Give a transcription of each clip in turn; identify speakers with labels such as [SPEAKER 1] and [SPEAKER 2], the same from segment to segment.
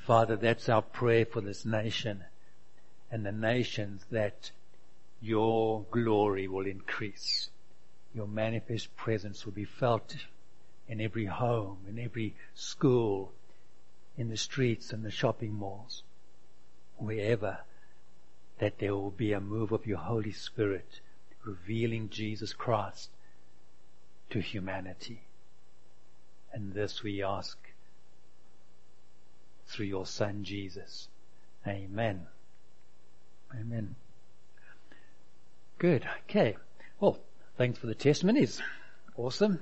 [SPEAKER 1] Father, that's our prayer for this nation and the nations, that your glory will increase. Your manifest presence will be felt in every home, in every school, in the streets and the shopping malls, wherever, that there will be a move of your Holy Spirit revealing Jesus Christ to humanity. And this we ask through your Son Jesus. Amen. Amen. Good. Okay. Well, thanks for the testimonies. Awesome.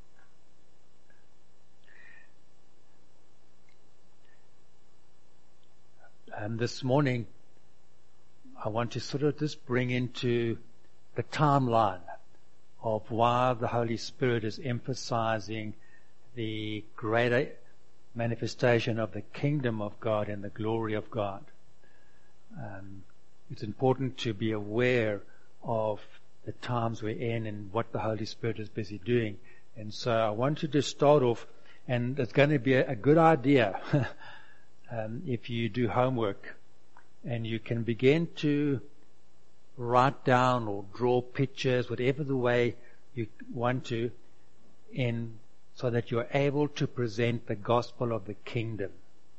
[SPEAKER 1] This morning, I want to sort of just bring into the timeline of why the Holy Spirit is emphasizing the greater manifestation of the kingdom of God and the glory of God. It's important to be aware of the times we're in and what the Holy Spirit is busy doing. And so I want you to start off, and it's going to be a good idea if you do homework and you can begin to write down or draw pictures, whatever the way you want to, so that you're able to present the gospel of the kingdom.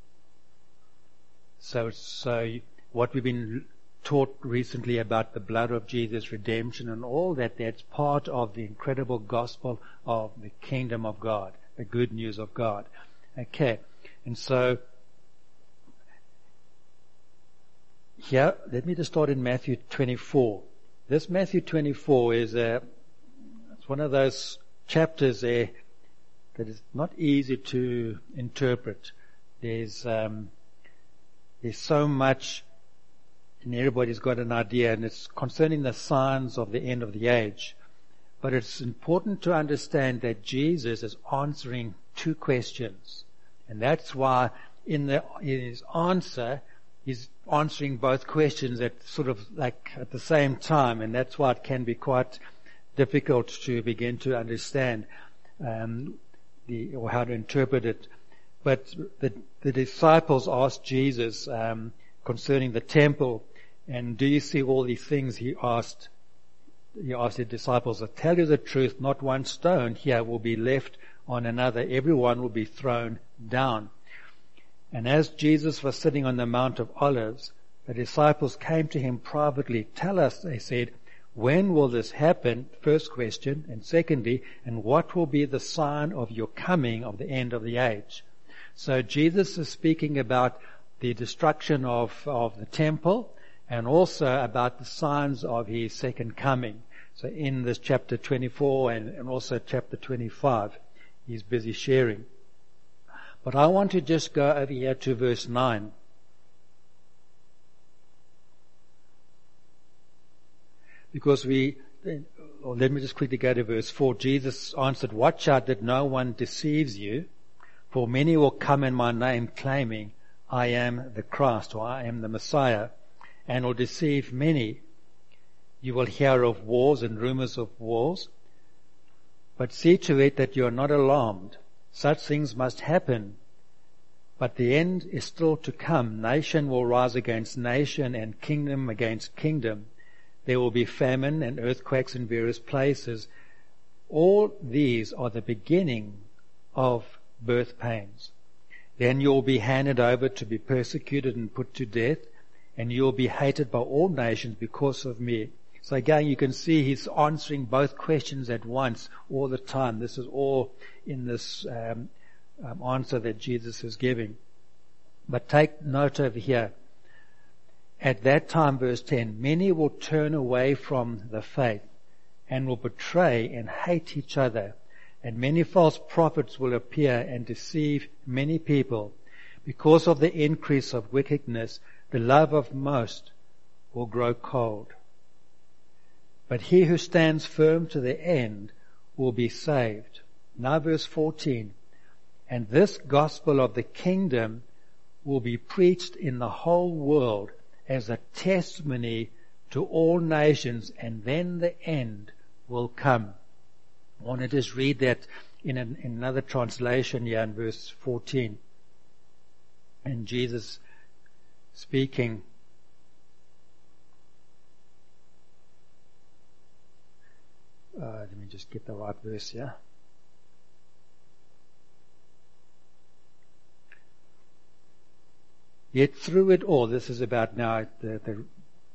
[SPEAKER 1] So what we've been taught recently about the blood of Jesus, redemption and all that, that's part of the incredible gospel of the kingdom of God, the good news of God. Okay, and so here, let me just start in Matthew 24. This Matthew 24 is it's one of those chapters there that is not easy to interpret. There's so much, and everybody's got an idea, and it's concerning the signs of the end of the age. But it's important to understand that Jesus is answering two questions, and that's why in his answer, he's answering both questions at sort of like at the same time, and that's why it can be quite difficult to begin to understand or how to interpret it. But the disciples asked Jesus concerning the temple, and do you see all these things? He asked the disciples, I tell you the truth, not one stone here will be left on another. Everyone will be thrown down. And as Jesus was sitting on the Mount of Olives, the disciples came to him privately. Tell us, they said, when will this happen? First question. And secondly, and what will be the sign of your coming, of the end of the age? So Jesus is speaking about the destruction of the temple and also about the signs of his second coming. So in this chapter 24 and also chapter 25, he's busy sharing. But I want to just go over here to verse 9. Because let me just quickly go to verse 4. Jesus answered, watch out that no one deceives you, for many will come in my name claiming, I am the Christ, or I am the Messiah, and will deceive many. You will hear of wars and rumors of wars, but see to it that you are not alarmed. Such things must happen, but the end is still to come. Nation will rise against nation and kingdom against kingdom. There will be famine and earthquakes in various places. All these are the beginning of birth pains. Then you will be handed over to be persecuted and put to death, and you will be hated by all nations because of me. So again, you can see he's answering both questions at once all the time. This is all in this answer that Jesus is giving. But take note over here. At that time, verse 10, many will turn away from the faith and will betray and hate each other. And many false prophets will appear and deceive many people. Because of the increase of wickedness, the love of most will grow cold. But he who stands firm to the end will be saved. Now verse 14. And this gospel of the kingdom will be preached in the whole world as a testimony to all nations, and then the end will come. I want to just read that in another translation here in verse 14. And Jesus speaking, let me just get the right verse here. Yet through it all, this is about now the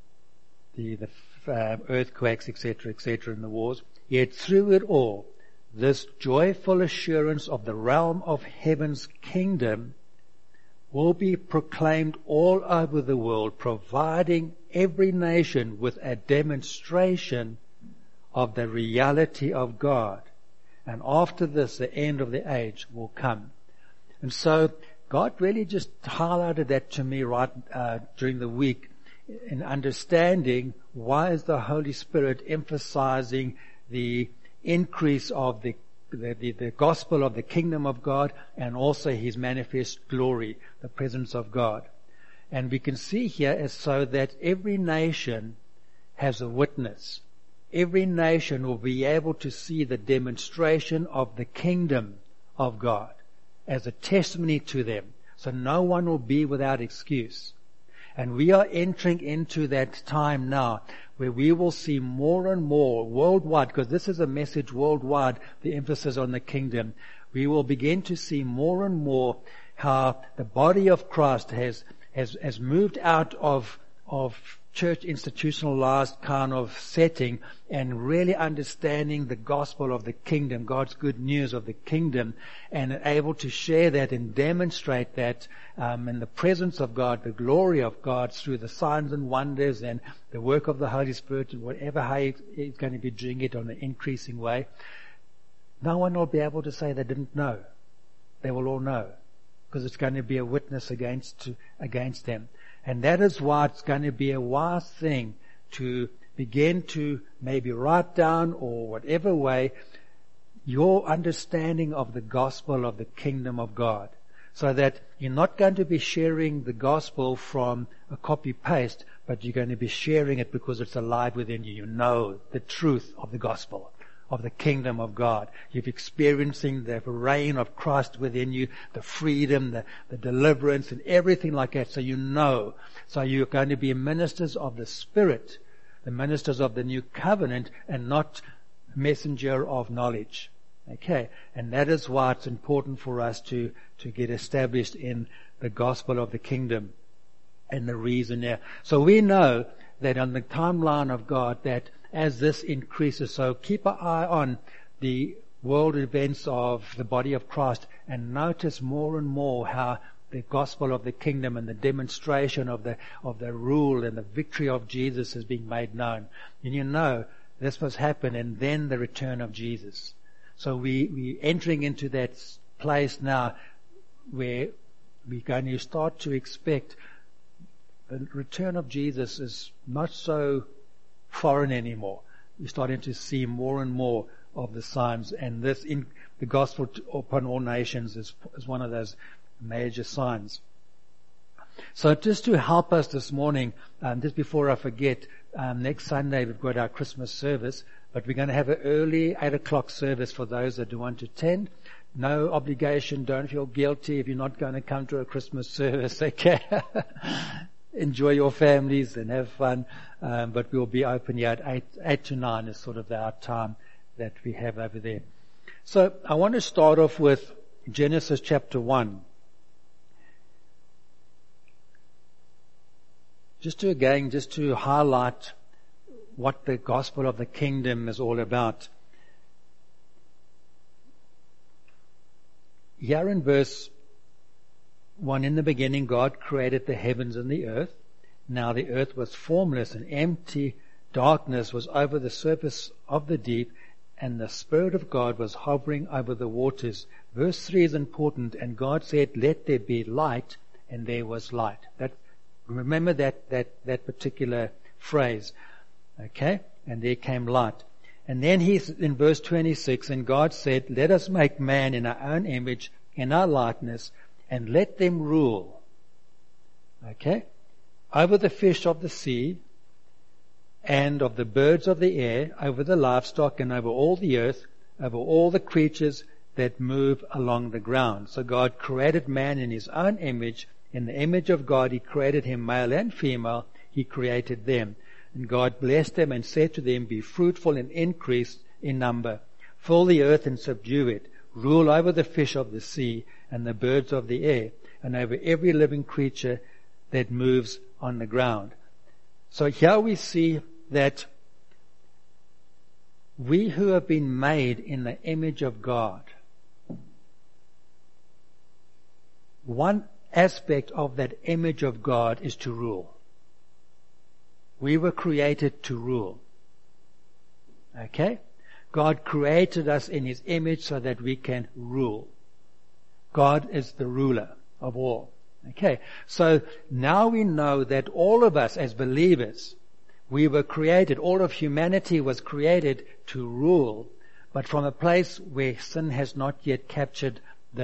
[SPEAKER 1] earthquakes, etc., and the wars. Yet through it all, this joyful assurance of the realm of heaven's kingdom will be proclaimed all over the world, providing every nation with a demonstration of the reality of God. And after this, the end of the age will come. And so God really just highlighted that to me right during the week, in understanding why is the Holy Spirit emphasizing the increase of the gospel of the kingdom of God, and also His manifest glory, the presence of God. And we can see here as so that every nation has a witness. Every nation will be able to see the demonstration of the kingdom of God as a testimony to them. So no one will be without excuse. And we are entering into that time now where we will see more and more worldwide, because this is a message worldwide, the emphasis on the kingdom. We will begin to see more and more how the body of Christ has moved out of church institutionalized kind of setting and really understanding the gospel of the kingdom, God's good news of the kingdom, and able to share that and demonstrate that in the presence of God, the glory of God through the signs and wonders and the work of the Holy Spirit, and whatever how He's going to be doing it on an increasing way. No one will be able to say they didn't know. They will all know, because it's going to be a witness against them. And that is why it's going to be a wise thing to begin to maybe write down, or whatever way, your understanding of the gospel of the kingdom of God. So that you're not going to be sharing the gospel from a copy-paste, but you're going to be sharing it because it's alive within you. You know the truth of the gospel, of the kingdom of God. You're experiencing the reign of Christ within you, the freedom, the deliverance, and everything like that. So you know. So you're going to be ministers of the Spirit, the ministers of the new covenant, and not messenger of knowledge. Okay. And that is why it's important for us to get established in the gospel of the kingdom. And the reason there. So we know that on the timeline of God, that as this increases, so keep an eye on the world events of the body of Christ, and notice more and more how the gospel of the kingdom and the demonstration of the rule and the victory of Jesus is being made known. And you know this must happen, and then the return of Jesus. So we entering into that place now where we're going to start to expect the return of Jesus is not so foreign anymore. We're starting to see more and more of the signs, and this in the gospel upon all nations is one of those major signs. So just to help us this morning, just before I forget, next Sunday we've got our Christmas service, but we're going to have an early 8 o'clock service for those that do want to attend. No obligation, don't feel guilty if you're not going to come to a Christmas service, okay? Enjoy your families and have fun, but we'll be open here at 8 to 9 is sort of our time that we have over there. So I want to start off with Genesis chapter 1. Just to highlight what the gospel of the kingdom is all about. Here in verse 1, in the beginning God created the heavens and the earth. Now the earth was formless and empty. Darkness was over the surface of the deep, and the Spirit of God was hovering over the waters. Verse 3 is important. And God said, let there be light, and there was light. Remember that particular phrase. Okay? And there came light. And then he's in verse 26, and God said, let us make man in our own image, in our likeness, and let them rule. Okay? Over the fish of the sea, and of the birds of the air, over the livestock, and over all the earth, over all the creatures that move along the ground. So God created man in His own image. In the image of God He created him, male and female, He created them. And God blessed them and said to them, be fruitful and increase in number. Fill the earth and subdue it. Rule over the fish of the sea and the birds of the air, and over every living creature that moves on the ground. So here we see that we who have been made in the image of God, one aspect of that image of God is to rule. We were created to rule. Okay? God created us in His image so that we can rule. God is the ruler of all. Okay? So now we know that all of us as believers, we were created, all of humanity was created to rule, but from a place where sin has not yet captured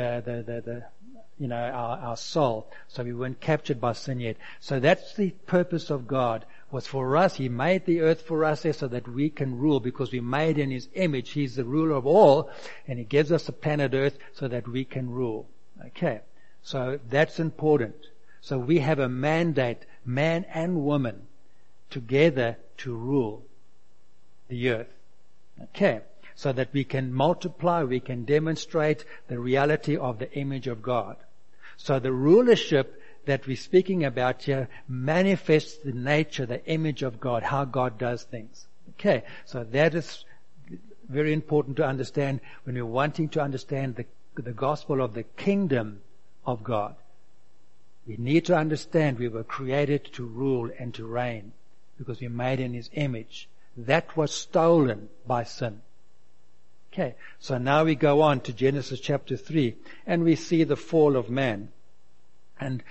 [SPEAKER 1] our soul. So we weren't captured by sin yet. So that's the purpose of God, was for us. He made the earth for us there so that we can rule, because we made in His image. He's the ruler of all, and He gives us the planet earth so that we can rule. Okay. So that's important. So we have a mandate, man and woman, together to rule the earth. Okay. So that we can multiply, we can demonstrate the reality of the image of God. So the rulership that we're speaking about here manifests the nature, the image of God, how God does things. Okay, so that is very important to understand when we're wanting to understand the gospel of the kingdom of God. We need to understand we were created to rule and to reign because we're made in His image. That was stolen by sin. Okay, so now we go on to Genesis chapter 3, and we see the fall of man. And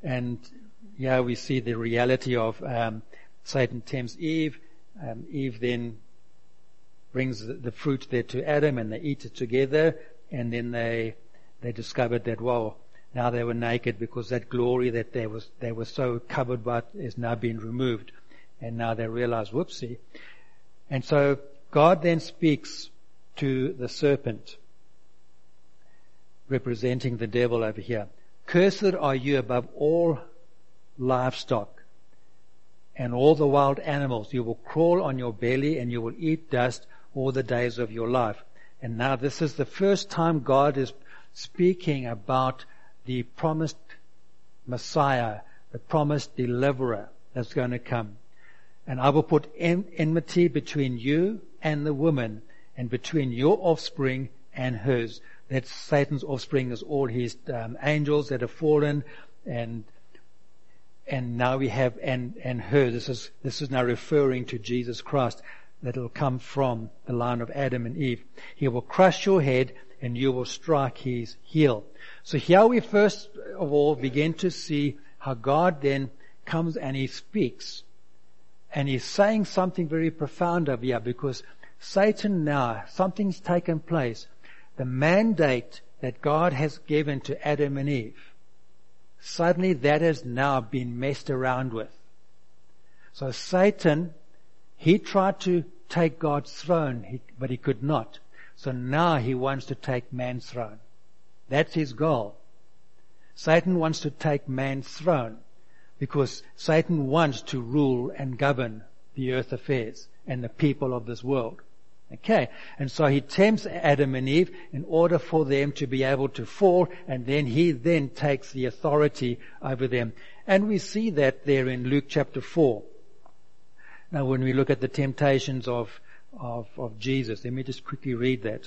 [SPEAKER 1] we see the reality of Satan tempts Eve. Eve then brings the fruit there to Adam, and they eat it together, and then they discovered that, now they were naked because that glory that they were so covered by is now being removed. And now they realize, whoopsie. And so God then speaks to the serpent, representing the devil over here. Cursed are you above all livestock and all the wild animals. You will crawl on your belly and you will eat dust all the days of your life. And now this is the first time God is speaking about the promised Messiah, the promised deliverer that's going to come. And I will put enmity between you and the woman, and between your offspring and hers. That's Satan's offspring, is all his angels that have fallen, and now we have and her. This is now referring to Jesus Christ, that will come from the line of Adam and Eve. He will crush your head and you will strike his heel. So here we first of all begin to see how God then comes and He speaks, and He's saying something very profound over here, because Satan now, something's taken place. The mandate that God has given to Adam and Eve, suddenly that has now been messed around with. So Satan, he tried to take God's throne, but he could not. So now he wants to take man's throne. That's his goal. Satan wants to take man's throne because Satan wants to rule and govern the earth affairs and the people of this world. Okay, and so he tempts Adam and Eve in order for them to be able to fall, and then he then takes the authority over them. And we see that there in Luke chapter 4. Now when we look at the temptations of Jesus, let me just quickly read that.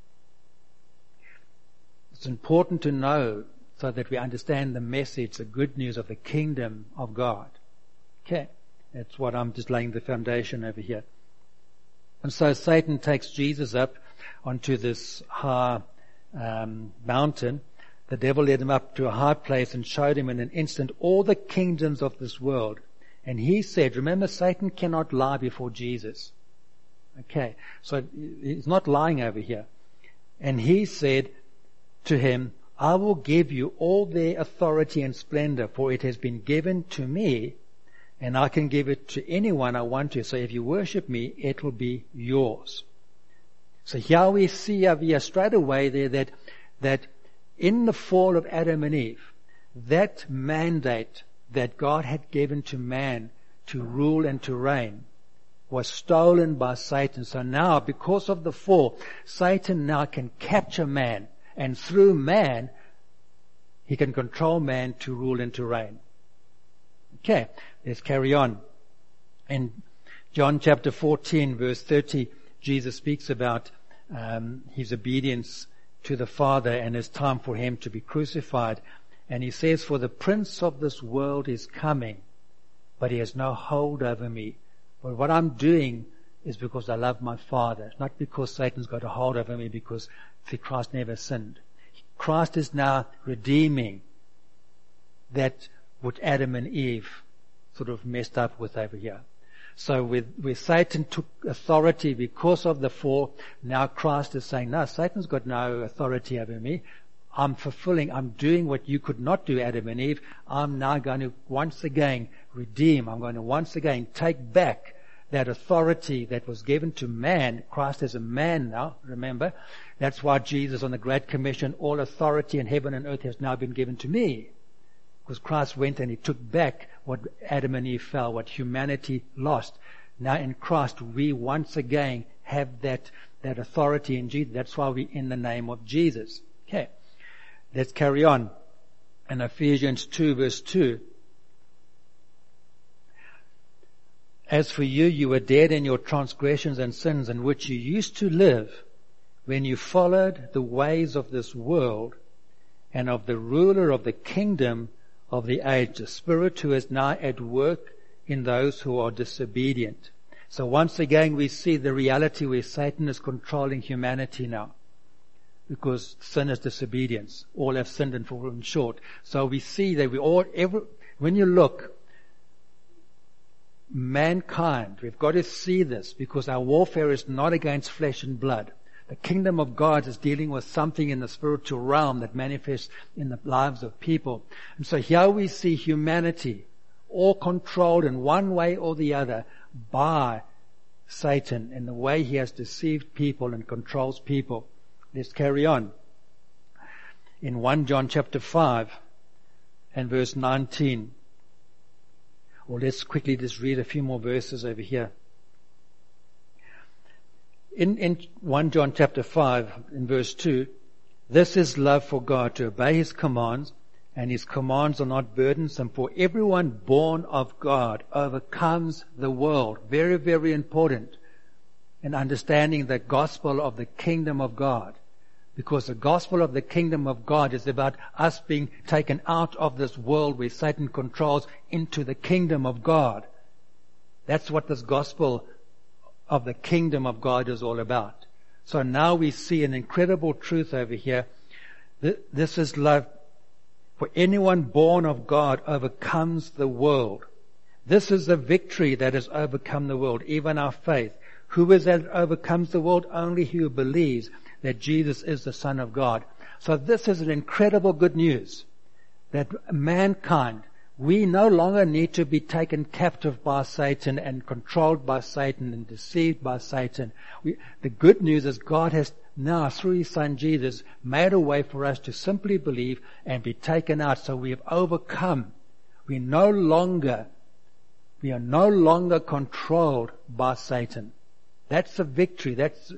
[SPEAKER 1] It's important to know so that we understand the message, the good news of the kingdom of God. Okay, that's what I'm just laying the foundation over here. And so Satan takes Jesus up onto this high mountain. The devil led him up to a high place and showed him in an instant all the kingdoms of this world. And he said, remember, Satan cannot lie before Jesus. Okay, so he's not lying over here. And he said to him, I will give you all their authority and splendor, for it has been given to me, and I can give it to anyone I want to. So if you worship me, it will be yours. So here we see over here straight away there that in the fall of Adam and Eve, that mandate that God had given to man to rule and to reign was stolen by Satan. So now, because of the fall, Satan now can capture man, and through man, he can control man to rule and to reign. Okay, let's carry on. In John chapter 14, verse 30, Jesus speaks about his obedience to the Father, and it's time for him to be crucified. And he says, "For the prince of this world is coming, but he has no hold over me. But what I'm doing is because I love my Father, not because Satan's got a hold over me, because Christ never sinned." Christ is now redeeming that what Adam and Eve sort of messed up with over here. So where Satan took authority because of the fall, now Christ is saying, no, Satan's got no authority over me. I'm doing what you could not do, Adam and Eve. I'm now going to once again redeem. I'm going to once again take back that authority that was given to man. Christ is a man now, remember. That's why Jesus on the Great Commission, all authority in heaven and earth has now been given to me. Because Christ went and he took back what Adam and Eve fell, what humanity lost. Now in Christ we once again have that authority in Jesus. That's why we're in the name of Jesus. Okay. Let's carry on. In Ephesians 2 verse 2. "As for you, you were dead in your transgressions and sins in which you used to live when you followed the ways of this world and of the ruler of the kingdom of the age, the spirit who is now at work in those who are disobedient." So once again we see the reality where Satan is controlling humanity now. Because sin is disobedience. All have sinned and fallen short. So we see that when you look, mankind, we've got to see this, because our warfare is not against flesh and blood. The kingdom of God is dealing with something in the spiritual realm that manifests in the lives of people. And so here we see humanity all controlled in one way or the other by Satan in the way he has deceived people and controls people. Let's carry on. In 1 John chapter 5 and verse 19. Or let's quickly just read a few more verses over here. In 1 John chapter 5 in verse 2, "This is love for God, to obey his commands, and his commands are not burdensome, for everyone born of God overcomes the world." Very, very important in understanding the gospel of the kingdom of God. Because the gospel of the kingdom of God is about us being taken out of this world where Satan controls into the kingdom of God. That's what this gospel of the kingdom of God is all about. So now we see an incredible truth over here. This is love. For anyone born of God overcomes the world. This is the victory that has overcome the world, even our faith. Who is that overcomes the world? Only he who believes that Jesus is the Son of God. So this is an incredible good news. That mankind, we no longer need to be taken captive by Satan and controlled by Satan and deceived by Satan. The good news is God has now, through his Son Jesus, made a way for us to simply believe and be taken out. So we have overcome. We are no longer controlled by Satan. That's a victory.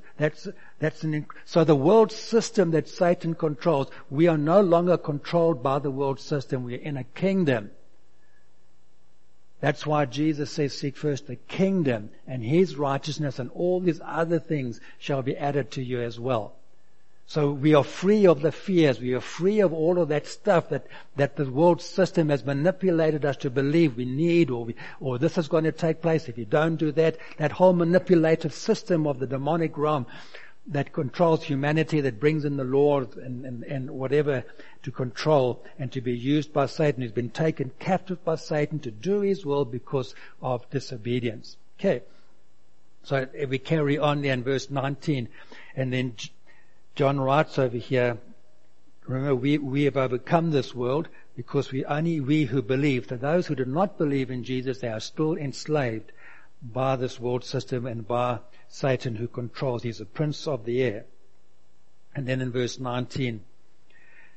[SPEAKER 1] So the world system that Satan controls, we are no longer controlled by the world system. We are in a kingdom. That's why Jesus says, "Seek first the kingdom and his righteousness, and all these other things shall be added to you as well." So we are free of the fears. We are free of all of that stuff that the world system has manipulated us to believe we need, or this is going to take place if you don't do that. That whole manipulative system of the demonic realm that controls humanity, that brings in the law and whatever to control and to be used by Satan, has been taken captive by Satan to do his will because of disobedience. Okay. So if we carry on there in verse 19, and then John writes over here, remember, we have overcome this world because we who believe. To those who do not believe in Jesus, they are still enslaved by this world system and by Satan, who controls. He's the prince of the air. And then in verse 19,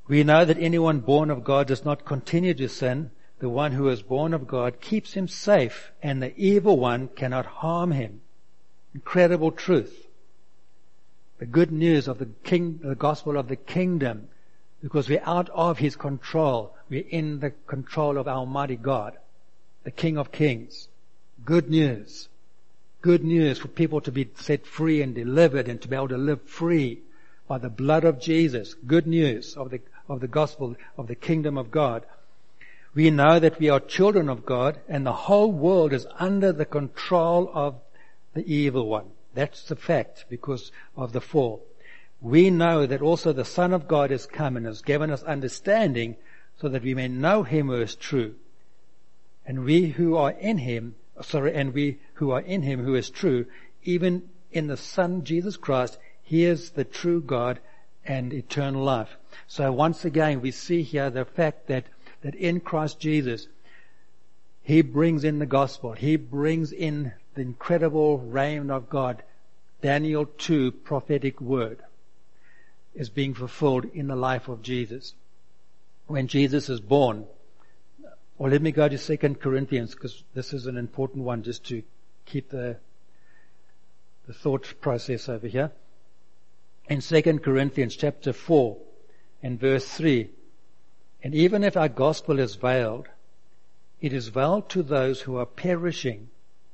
[SPEAKER 1] We know that anyone born of God does not continue to sin. The one who is born of God keeps him safe, and the evil one cannot harm him. Incredible truth. The good news of the gospel of the kingdom, because we're out of his control. We're in the control of Almighty God, the King of Kings. Good news. Good news for people to be set free and delivered and to be able to live free by the blood of Jesus. Good news of the gospel of the kingdom of God. We know that we are children of God, and the whole world is under the control of the evil one. That's the fact because of the fall. We know that also the Son of God has come and has given us understanding so that we may know him who is true. And we who are in him who is true, even in the Son Jesus Christ, he is the true God and eternal life. So once again we see here the fact that in Christ Jesus, he brings in the gospel. He brings in the incredible reign of God. Daniel 2 prophetic word is being fulfilled in the life of Jesus. When Jesus is born, or let me go to 2 Corinthians, because this is an important one just to keep the thought process over here. In 2 Corinthians chapter 4 and verse 3, and even if our gospel is veiled, it is veiled to those who are perishing.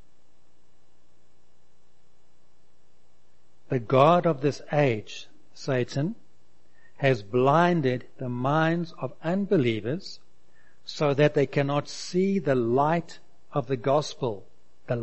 [SPEAKER 1] The God of this age, Satan, has blinded the minds of unbelievers so that they cannot see the light of the gospel, of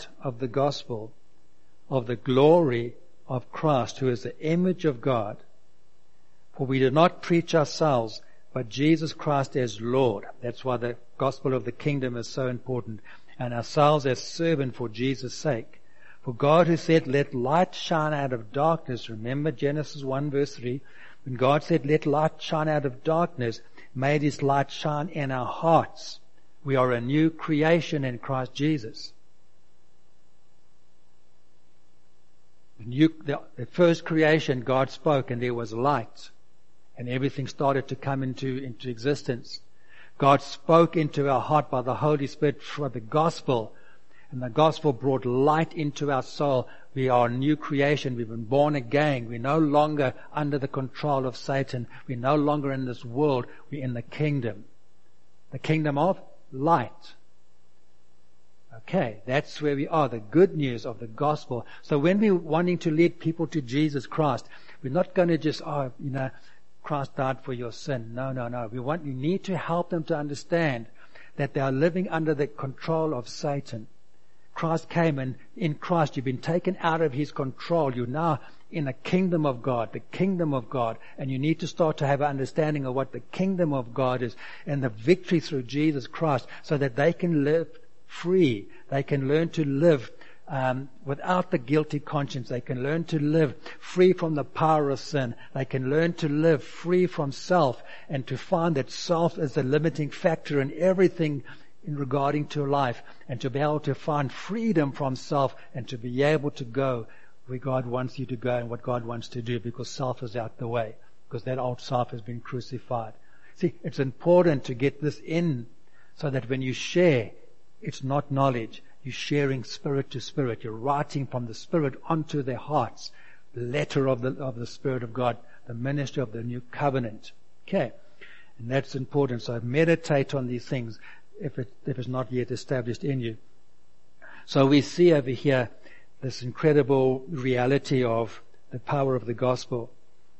[SPEAKER 1] the glory of Christ, who is the image of God. For we do not preach ourselves, but Jesus Christ as Lord. That's why the gospel of the kingdom is so important. And ourselves as servant for Jesus' sake. For God who said, let light shine out of darkness. Remember Genesis 1 verse 3. When God said, let light shine out of darkness, made his light shine in our hearts. We are a new creation in Christ Jesus. The first creation, God spoke and there was light. And everything started to come into existence. God spoke into our heart by the Holy Spirit for the gospel. And the gospel brought light into our soul. We are a new creation. We've been born again. We're no longer under the control of Satan. We're no longer in this world. We're in the kingdom. The kingdom of light. Okay, that's where we are. The good news of the gospel. So when we're wanting to lead people to Jesus Christ, we're not going to just, Christ died for your sin. No. We need to help them to understand that they are living under the control of Satan. Christ came, and in Christ you've been taken out of his control. You're now in the kingdom of God, and you need to start to have an understanding of what the kingdom of God is and the victory through Jesus Christ, so that they can live free. They can learn to live without the guilty conscience. They can learn to live free from the power of sin. They can learn to live free from self, and to find that self is the limiting factor in everything in regarding to life, and to be able to find freedom from self, and to be able to go where God wants you to go and what God wants to do, because self is out the way, because that old self has been crucified. See, it's important to get this in, so that when you share, it's not knowledge. You're sharing spirit to spirit. You're writing from the Spirit onto their hearts, the letter of the Spirit of God, the ministry of the new covenant. Okay, and that's important. So meditate on these things if it's not yet established in you. So we see over here this incredible reality of the power of the gospel.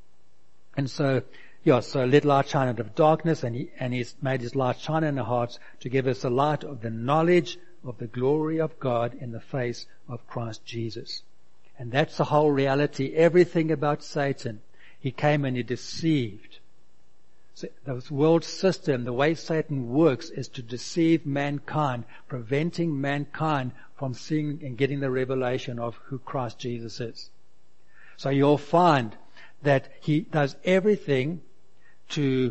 [SPEAKER 1] And so let light shine out of darkness, and he's made his light shine in our hearts to give us the light of the knowledge of the glory of God in the face of Christ Jesus. And that's the whole reality. Everything about Satan. He came and he deceived. So the world system, the way Satan works, is to deceive mankind, preventing mankind from seeing and getting the revelation of who Christ Jesus is. So you'll find that he does everything to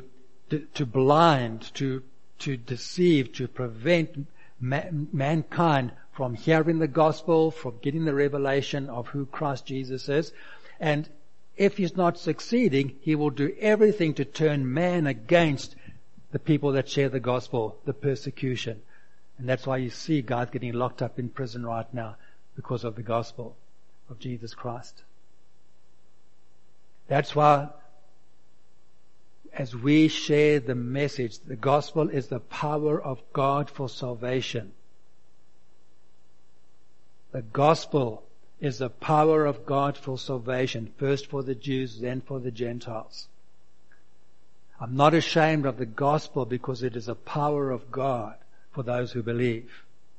[SPEAKER 1] blind, to deceive, to prevent mankind from hearing the gospel, from getting the revelation of who Christ Jesus is. And if he's not succeeding, he will do everything to turn man against the people that share the gospel, the persecution. And that's why you see guys getting locked up in prison right now, because of the gospel of Jesus Christ. That's why, as we share the message, the gospel is the power of God for salvation. The gospel is the power of God for salvation, first for the Jews, then for the Gentiles. I'm not ashamed of the gospel because it is a power of God for those who believe.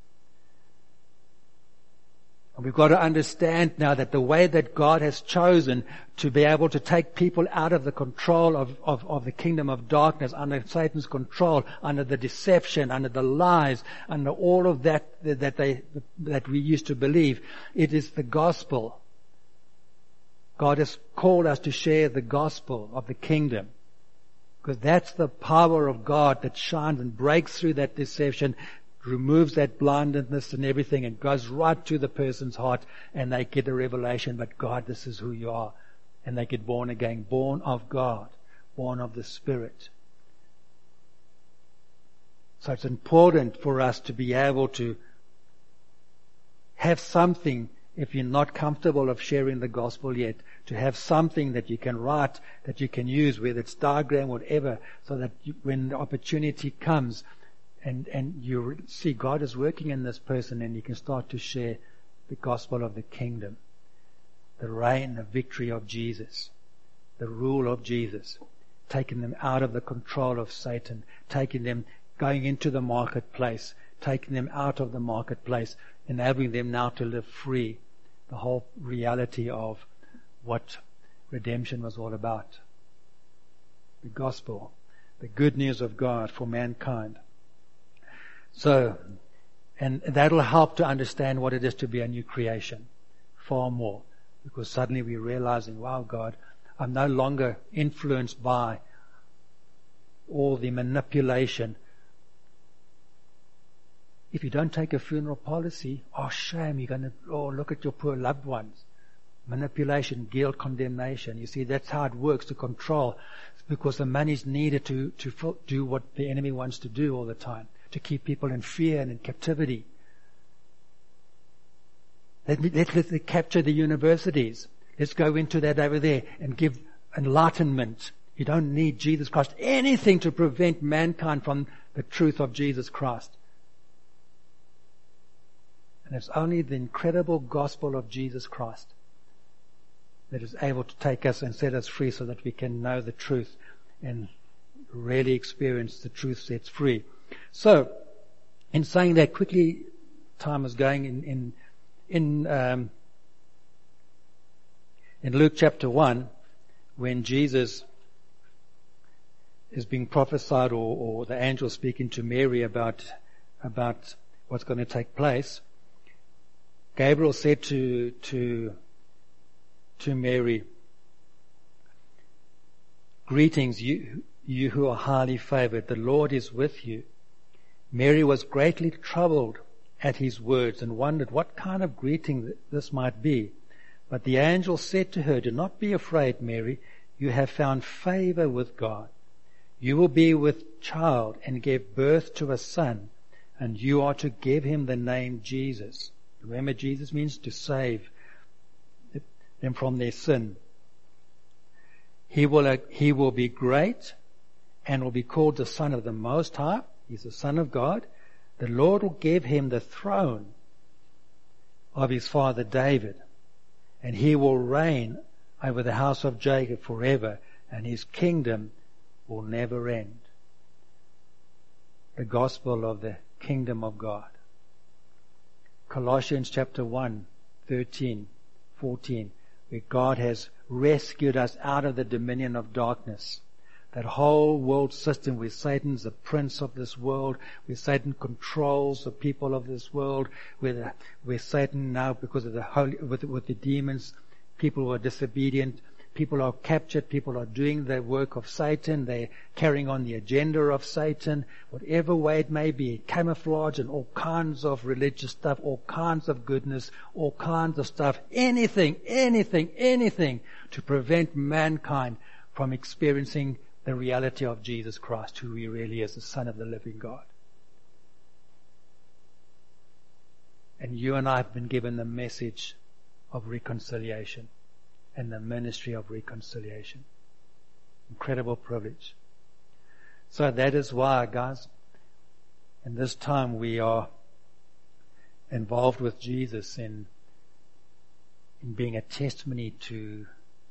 [SPEAKER 1] And we've got to understand now that the way that God has chosen to be able to take people out of the control of the kingdom of darkness, under Satan's control, under the deception, under the lies, under all of that we used to believe, it is the gospel. God has called us to share the gospel of the kingdom, because that's the power of God that shines and breaks through that deception, removes that blindness and everything, and goes right to the person's heart, and they get a revelation, but God, this is who you are. And they get born again, born of God, born of the Spirit. So it's important for us to be able to have something, if you're not comfortable of sharing the gospel yet, to have something that you can write, that you can use, whether it's diagram, whatever, so that when the opportunity comes, and you see God is working in this person, and you can start to share the gospel of the kingdom, the reign, the victory of Jesus, the rule of Jesus, taking them out of the control of Satan, taking them, going into the marketplace, taking them out of the marketplace, enabling them now to live free. The whole reality of what redemption was all about. The gospel, the good news of God for mankind. So, and that'll help to understand what it is to be a new creation far more, because suddenly we're realizing, wow, God, I'm no longer influenced by all the manipulation. If you don't take a funeral policy, oh shame, you're going to, oh look at your poor loved ones. Manipulation, guilt, condemnation. You see, that's how it works to control, because the money's needed to do what the enemy wants to do all the time, to keep people in fear and in captivity. Let's capture the universities. Let's go into that over there and give enlightenment. You don't need Jesus Christ, anything to prevent mankind from the truth of Jesus Christ. And it's only the incredible gospel of Jesus Christ that is able to take us and set us free, so that we can know the truth and really experience the truth sets free. So, in saying that, quickly, time is going in Luke chapter 1, when Jesus is being prophesied, or the angel speaking to Mary about what's going to take place, Gabriel said to Mary, "Greetings, you who are highly favored. The Lord is with you." Mary was greatly troubled at his words and wondered what kind of greeting this might be. But the angel said to her, "Do not be afraid, Mary. You have found favor with God. You will be with child and give birth to a son, and you are to give him the name Jesus." Remember, Jesus means to save them from their sin. He will be great and will be called the Son of the Most High. He's the Son of God. The Lord will give him the throne of his father David, and he will reign over the house of Jacob forever, and his kingdom will never end. The gospel of the kingdom of God. Colossians chapter 1, 13, 14, where God has rescued us out of the dominion of darkness. That whole world system where Satan's the prince of this world, where Satan controls the people of this world, where Satan now, because of with the demons, people who are disobedient, People are captured. People are doing the work of Satan. They're carrying on the agenda of Satan, whatever way it may be, camouflage and all kinds of religious stuff, all kinds of goodness, all kinds of stuff, anything to prevent mankind from experiencing the reality of Jesus Christ, who He really is, the Son of the living God. And you and I have been given the message of reconciliation and the ministry of reconciliation. Incredible privilege. So that is why, guys, in this time we are involved with Jesus in being a testimony to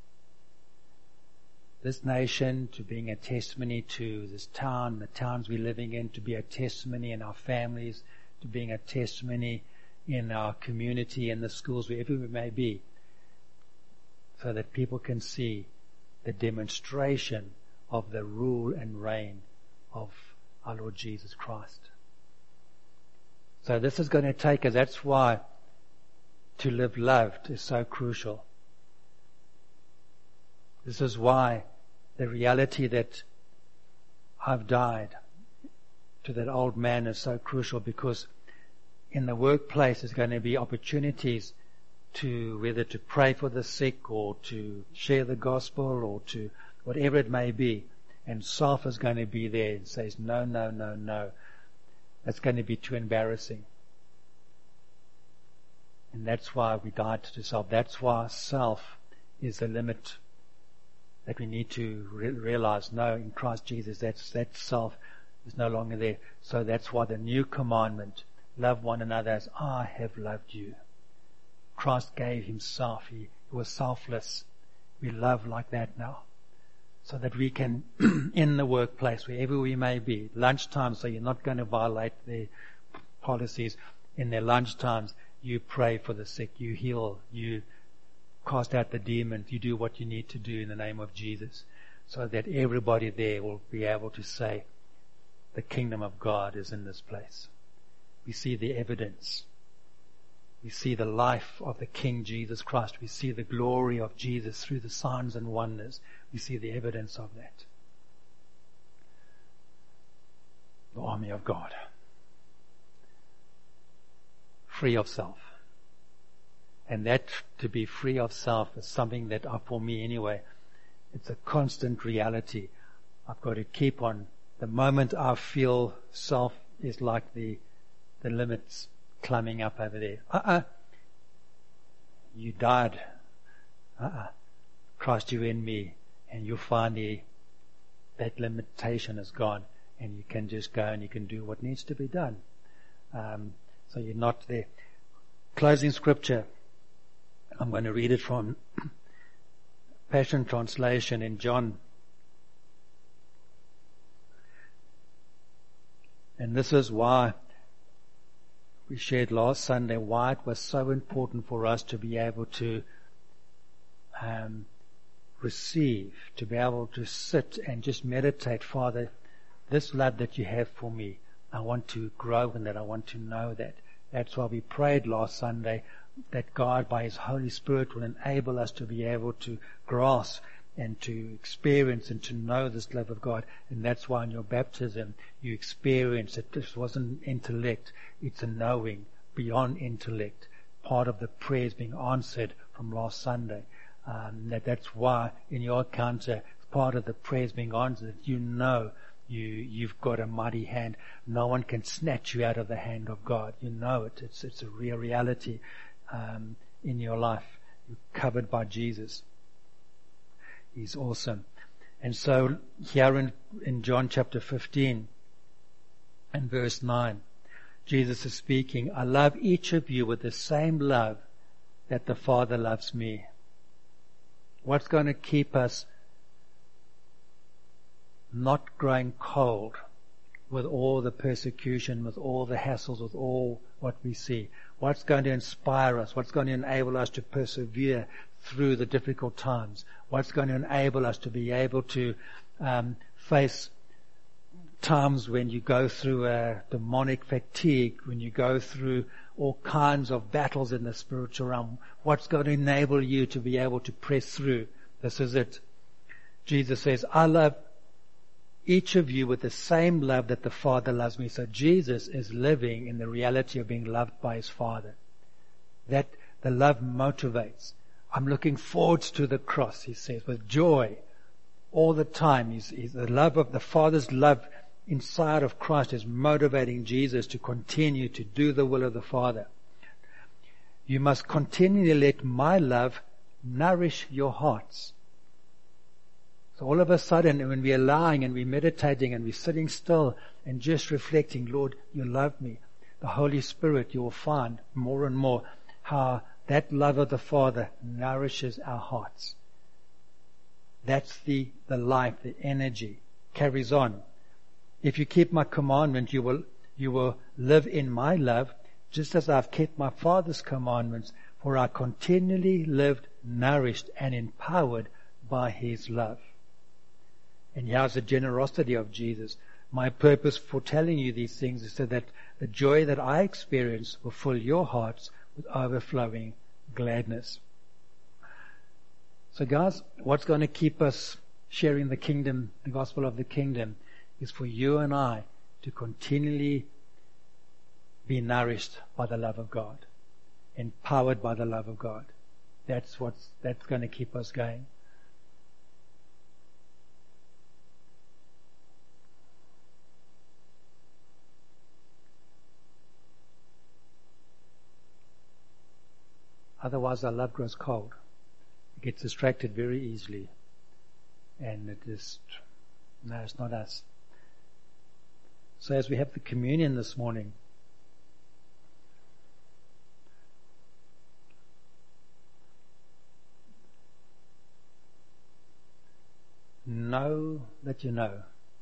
[SPEAKER 1] this nation, to being a testimony to this town, the towns we're living in, to be a testimony in our families, to being a testimony in our community, in the schools, wherever we may be, so that people can see the demonstration of the rule and reign of our Lord Jesus Christ. So this is going to take us. That's why to live loved is so crucial. This is why the reality that I've died to that old man is so crucial, because in the workplace there's going to be opportunities to whether to pray for the sick or to share the gospel or to whatever it may be. And self is going to be there and says, no. That's going to be too embarrassing. And that's why we died to self. That's why self is the limit that we need to realize. No, in Christ Jesus, that self is no longer there. So that's why the new commandment, love one another as I have loved you. Christ gave Himself. He was selfless. We love like that now. So that we can, in the workplace, wherever we may be, lunchtime, so you're not going to violate their policies. In their lunchtimes, you pray for the sick, you heal, you cast out the demons, you do what you need to do in the name of Jesus, so that everybody there will be able to say, the kingdom of God is in this place. We see the evidence. We see the life of the King Jesus Christ. We see the glory of Jesus through the signs and wonders. We see the evidence of that. The army of God. Free of self. And that, to be free of self, is something that, for me anyway, it's a constant reality. I've got to keep on. The moment I feel self is like the limits climbing up over there. You died. Christ, you in me. And you'll find that limitation is gone. And you can just go and you can do what needs to be done. So you're not there. Closing scripture. I'm going to read it from Passion Translation in John. And this is why we shared last Sunday why it was so important for us to be able to receive, to be able to sit and just meditate. Father, this love that you have for me, I want to grow in that. I want to know that. That's why we prayed last Sunday that God, by His Holy Spirit, will enable us to be able to grasp and to experience and to know this love of God. And that's why in your baptism you experience it. This wasn't intellect, it's a knowing beyond intellect. Part of the prayers being answered from last Sunday. That's why in your encounter, part of the prayers being answered, you know you've got a mighty hand. No one can snatch you out of the hand of God. You know it. It's a real reality in your life. You're covered by Jesus. He's awesome. And so here in John chapter 15 and verse 9, Jesus is speaking, I love each of you with the same love that the Father loves me. What's going to keep us not growing cold with all the persecution, with all the hassles, with all what we see? What's going to inspire us? What's going to enable us to persevere through the difficult times? What's going to enable us to be able to face times when you go through a demonic fatigue, when you go through all kinds of battles in the spiritual realm? What's going to enable you to be able to press through This is it. Jesus says, I love each of you with the same love that the Father loves me. So Jesus is living in the reality of being loved by his Father. That the love motivates. I'm looking forward to the cross, he says, with joy all the time. He's the love of the Father's love inside of Christ is motivating Jesus to continue to do the will of the Father. You must continually let my love nourish your hearts. So all of a sudden, when we're lying and we're meditating and we're sitting still and just reflecting, Lord, you love me, the Holy Spirit, you will find more and more how that love of the Father nourishes our hearts. That's the life, the energy carries on. If you keep my commandment, you will live in my love, just as I've kept my Father's commandments, for I continually lived nourished and empowered by his love. And here's the generosity of Jesus. My purpose for telling you these things is so that the joy that I experience will fill your hearts with overflowing gladness. So guys, what's going to keep us sharing the kingdom, the gospel of the kingdom, is for you and I to continually be nourished by the love of God, empowered by the love of God. That's going to keep us going. Otherwise our love grows cold. It gets distracted very easily. And it's not us. So as we have the communion this morning, know that you know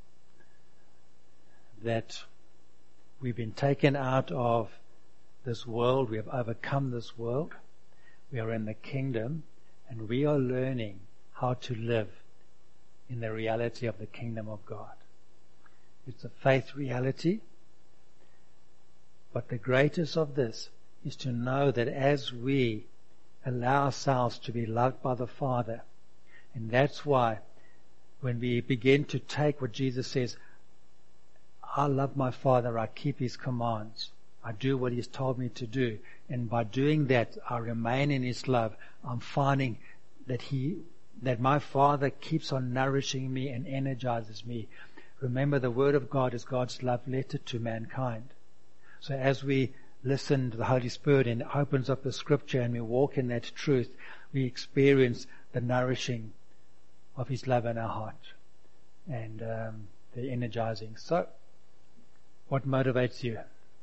[SPEAKER 1] that we've been taken out of this world. We have overcome this world. We are in the kingdom, and we are learning how to live in the reality of the kingdom of God. It's a faith reality, but the greatest of this is to know that as we allow ourselves to be loved by the Father, and that's why when we begin to take what Jesus says, I love my Father, I keep his commands, I do what he's told me to do, and by doing that I remain in his love, I'm finding that my Father keeps on nourishing me and energizes me. Remember, the Word of God is God's love letter to mankind. So as we listen to the Holy Spirit and it opens up the Scripture and we walk in that truth, we experience the nourishing of his love in our heart and the energizing. So, what motivates you?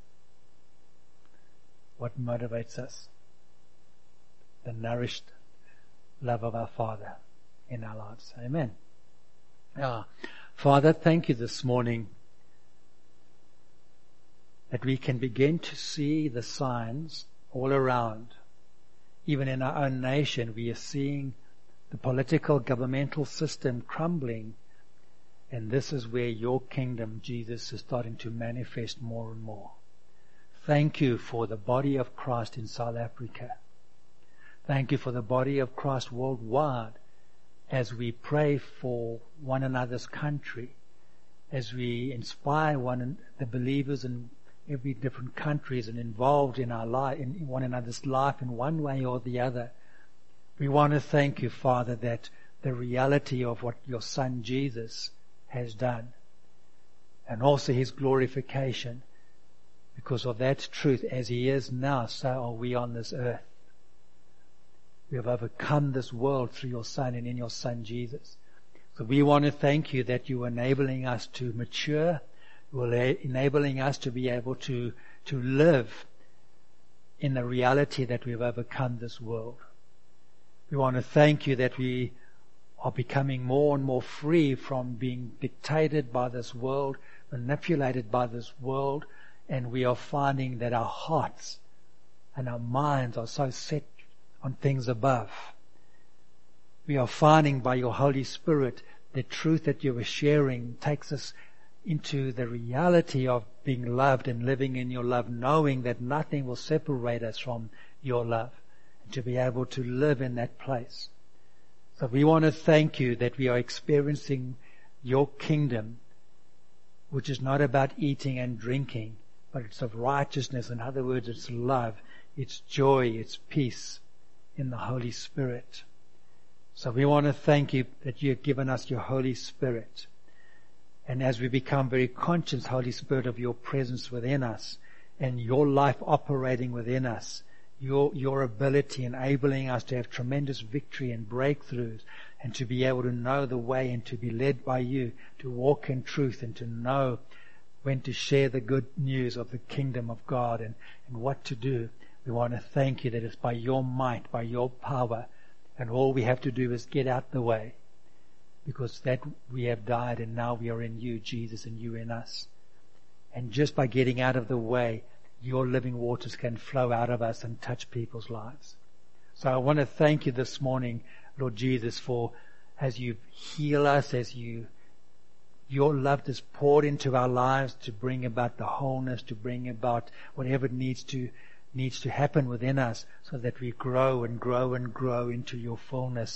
[SPEAKER 1] What motivates us? The nourished love of our Father in our lives. Amen. Father, thank you this morning that we can begin to see the signs all around. Even in our own nation, we are seeing the political governmental system crumbling, and this is where your kingdom, Jesus, is starting to manifest more and more. Thank you for the body of Christ in South Africa. Thank you for the body of Christ worldwide as we pray for one another's country, as we inspire the believers in every different countries and involved in our life, in one another's life in one way or the other. We want to thank you, Father, that the reality of what your Son Jesus has done, and also his glorification, because of that truth, as he is now, so are we on this earth. We have overcome this world through your Son and in your Son Jesus. So we want to thank you that you are enabling us to mature, you are enabling us to be able to live in the reality that we have overcome this world. We want to thank you that we are becoming more and more free from being dictated by this world, manipulated by this world, and we are finding that our hearts and our minds are so set on things above. We are finding by your Holy Spirit the truth that you are sharing takes us into the reality of being loved and living in your love, knowing that nothing will separate us from your love, and to be able to live in that place. So we want to thank you that we are experiencing your kingdom, which is not about eating and drinking, but it's of righteousness. In other words, it's love, it's joy, it's peace in the Holy Spirit. So we want to thank you that you have given us your Holy Spirit. And as we become very conscious, Holy Spirit, of your presence within us and your life operating within us, your ability enabling us to have tremendous victory and breakthroughs and to be able to know the way and to be led by you, to walk in truth and to know when to share the good news of the kingdom of God and what to do. We want to thank you that it's by your might, by your power, and all we have to do is get out the way, because that we have died and now we are in you, Jesus, and you in us. And just by getting out of the way, your living waters can flow out of us and touch people's lives. So I want to thank you this morning, Lord Jesus, for as you heal us, as your love is poured into our lives to bring about the wholeness, to bring about whatever needs to happen within us, so that we grow and grow and grow into your fullness,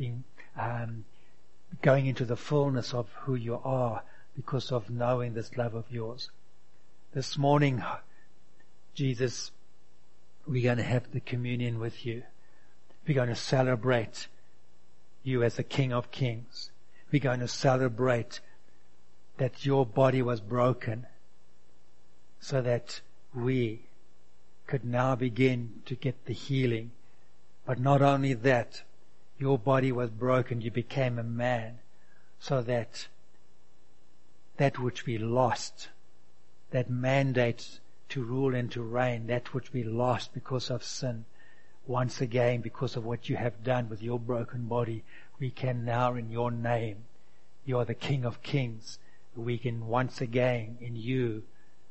[SPEAKER 1] going into the fullness of who you are because of knowing this love of yours. This morning, Jesus, we're going to have the communion with you. We're going to celebrate you as the King of Kings. We're going to celebrate that your body was broken so that we could now begin to get the healing. But not only that, your body was broken, you became a man, so that which we lost, that mandate to rule and to reign, that which we lost because of sin, once again, because of what you have done with your broken body, we can now, in your name, you are the King of Kings, we can once again in you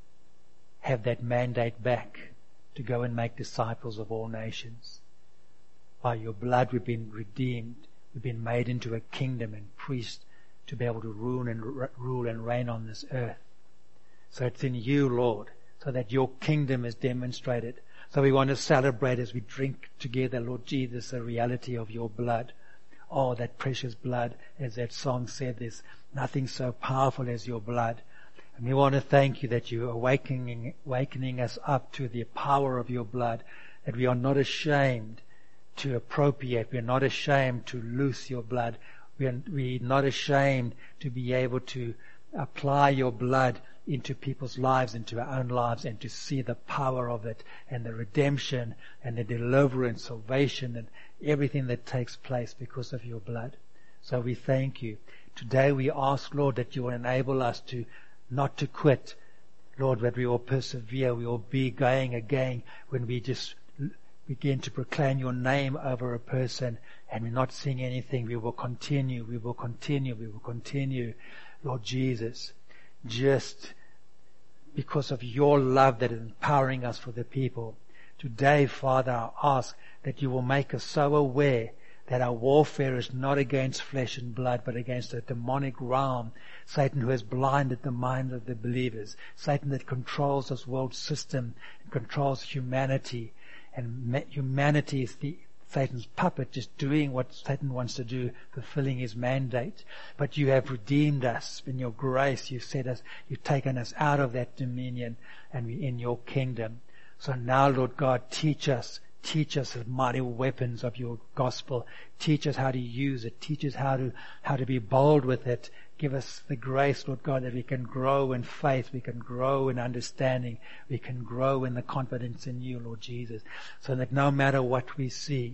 [SPEAKER 1] have that mandate back to go and make disciples of all nations. By your blood we've been redeemed, we've been made into a kingdom and priest to be able to rule and reign on this earth. So it's in you, Lord, so that your kingdom is demonstrated. So we want to celebrate as we drink together, Lord Jesus, the reality of your blood. Oh, that precious blood, as that song said, there's nothing so powerful as your blood. And we want to thank you that you are awakening us up to the power of your blood, that we are not ashamed to appropriate, we are not ashamed to loose your blood, we are not ashamed to be able to apply your blood into people's lives, into our own lives, and to see the power of it and the redemption and the deliverance, salvation, and everything that takes place because of your blood. So we thank you. Today we ask, Lord, that you will enable us to not to quit, Lord, but we will persevere. We will be going again when we just begin to proclaim your name over a person and we're not seeing anything. We will continue, we will continue, we will continue, Lord Jesus, just because of your love that is empowering us for the people. Today, Father, I ask that you will make us so aware that our warfare is not against flesh and blood, but against a demonic realm, Satan, who has blinded the mind of the believers, Satan that controls this world system, and controls humanity, and humanity is Satan's puppet, just doing what Satan wants to do, fulfilling his mandate. But you have redeemed us in your grace. You've taken us out of that dominion, and we're in your kingdom. So now, Lord God, teach us the mighty weapons of your gospel. Teach us how to use it. Teach us how to be bold with it. Give us the grace, Lord God, that we can grow in faith. We can grow in understanding. We can grow in the confidence in you, Lord Jesus. So that no matter what we see,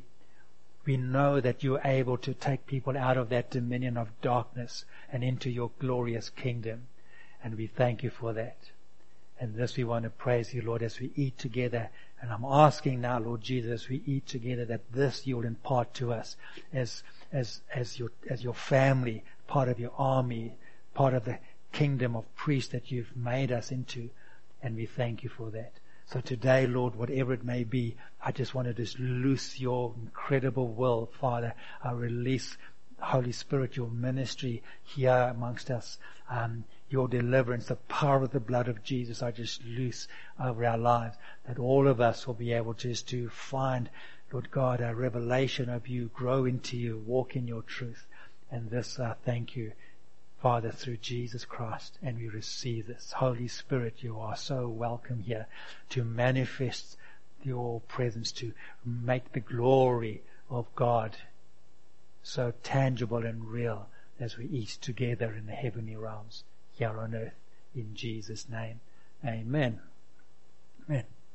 [SPEAKER 1] we know that you're able to take people out of that dominion of darkness and into your glorious kingdom. And we thank you for that. And this we want to praise you, Lord, as we eat together. And I'm asking now, Lord Jesus, as we eat together, that this you'll impart to us as your family, part of your army, part of the kingdom of priests that you've made us into. And we thank you for that. So today, Lord, whatever it may be, I just want to just loose your incredible will, Father. I release, Holy Spirit, your ministry here amongst us. Your deliverance, the power of the blood of Jesus, I just loose over our lives, that all of us will be able just to find Lord God, our revelation of you, grow into you, walk in your truth. And this I thank you, Father, through Jesus Christ, and we receive this. Holy Spirit, you are so welcome here to manifest your presence, to make the glory of God so tangible and real as we eat together in the heavenly realms here on earth. In Jesus' name, amen.